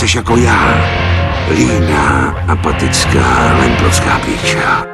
seš jako já. Líná, apatická, lemplotská píča.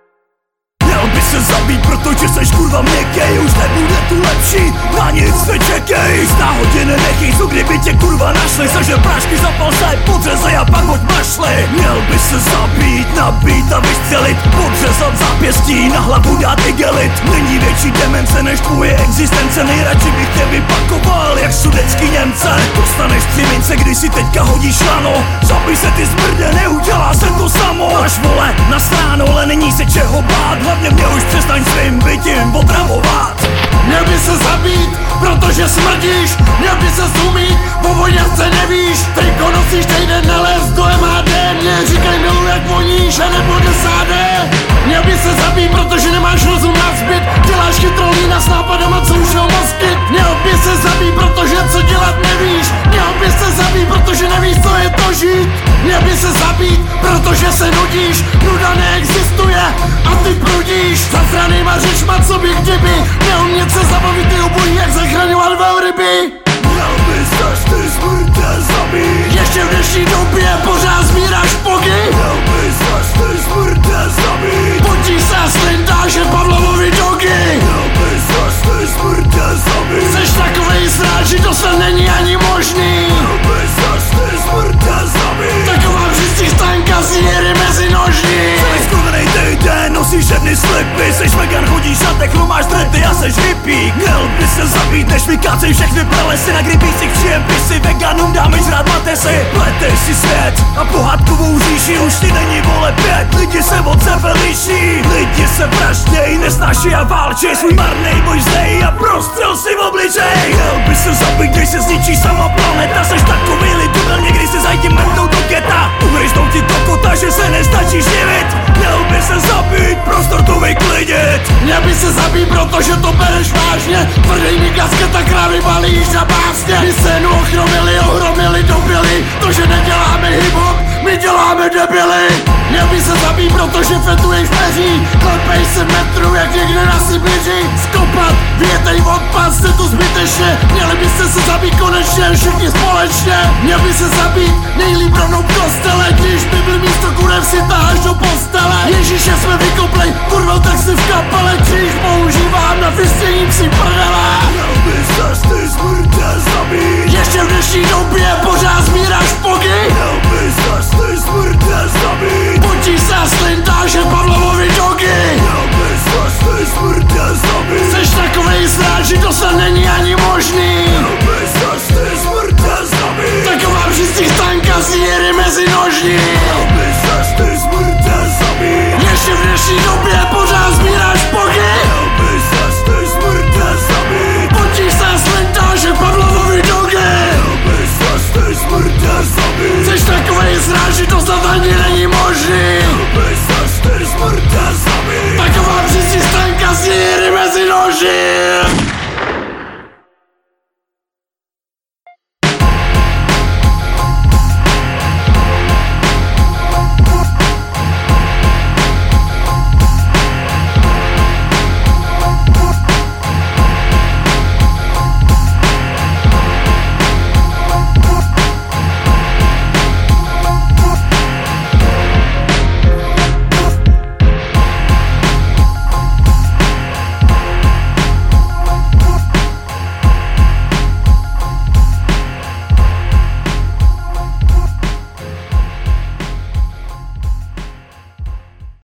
Měl by se zabít, protože seš kurva měkkej. Už nebude tu lepší, na nic nečekej. Z náhodiny nechej, co kdyby tě kurva našli. Sežer prášky, zapal se, podřezej a pak hoď mašli. Měl by se zabít, nabít a vystřelit. Podřezat zápěstí, na hlavu dát igelit. Není větší demence než tvoje existence. Nejradši bych tě vypakoval jak sudecký Němce. Dostaneš 3 mince, když si teďka hodíš lano. Zabij se ty smrde, neudělá se to samo. Až vole, na stránu, ale není se čeho bát. Hlavně mě už přestaň svým bytím otravovat. Měl by se zabít, protože smrdíš. Měl by se zumít, po voněvce nevíš. Triko nosíš týden na les do MHD. Mě říkaj milu jak voníš a nebo desáde. Měl by se zabít, protože nemáš rozum na zbyt. Děláš chytrolína s nápadama, co už měl mozky. Měl by se zabít, protože co dělat nevíš. Měl by se zabít, protože nevíš, co je to žít. Měl by se zabít, protože se nudíš. Nuda neexistuje a ty prudíš. Zasranýma řečma, co bych kdyby neumět se zabavit, ty obojí, jak zachraňovat velryby. Měl by se ty smrtě zabít. Ještě v dnešní době pořád sbíráš pogy. Měl by se ty smrtě zabít. Potíš se a slindáš je Pavlovovi dogy. Měl by se ty smrtě zabít. Seš takovej sráč, že to snad není ani možný. Měl by se ty smrtě zabít. Taková přistýchtanka z díry mezi nožní. Celý skurvenej týden nosíš jedny slipy. Seš vegan, chodíš a teklu, máš dredy a seš hippík. Měl by se zabít, než vykácej všechny pralesy. Na gripících přijem pisy, veganům dáme žrát matesy. Pleteš si svět a pohádkovou říši. Už ti není vole 5, lidi se od sebe liší. Lidi se vražděj, nesnáší a válčí. Svůj marnej boj zdej a prostřel si v obličej. Měl by se zabít, když se zničí sama planeta. Seš takový lidubel, někdy se zajdi mrtnou do geta. Uhryznou ti do kota, že se nestačí živit. Měl by se zabít, prostor tu vyklidit. Měl by se zabít, protože to bereš vážně. Tvrdej mi kasketa, krávy balíš na básně. My scénu ochromili, ohromili, dobili. To, že neděláme hip-hop, my děláme debily. Měl by se zabít, protože fetuješ peří. Klepej se metru, jak někde na Sibiři. Skopat, větej odpad, jste tu zbytečně. Měli byste se zabít konečně, všichni společně. Měl by se zabít, nejlíp rovnou v kostele. Když by byl místo kurev si taháš do postele. Ježíše jsme vykoplej, kurvel tak si v kapele. Kříž používám na fistění psí prdele. Měl by se ty smrtě zabít. Ještě v dnešní době pořád sbíráš pogy. Měl by se ty smrtě zabít. Potíš se a slindáš je Pavlovovi dogy. Měl by se ty smrtě zabít. Seš takovej sráč, že to snad není ani možný. Měl by se ty smrtě zabít. Taková přistýchtanka z díry mezi nožní. Měl by se ty smrtě zabít. Ještě v dnešní době pořád sbíráš pogy. Měl by se ty smrtě zabít. Potíš se a slindáš je Pavlovovi dogy. Měl by se ty smrtě zabít. Seš takovej sráč, že to snad ani není možný. Měl by se ty smrtě zabít. Taková přistýchtanka z díry mezi nožní.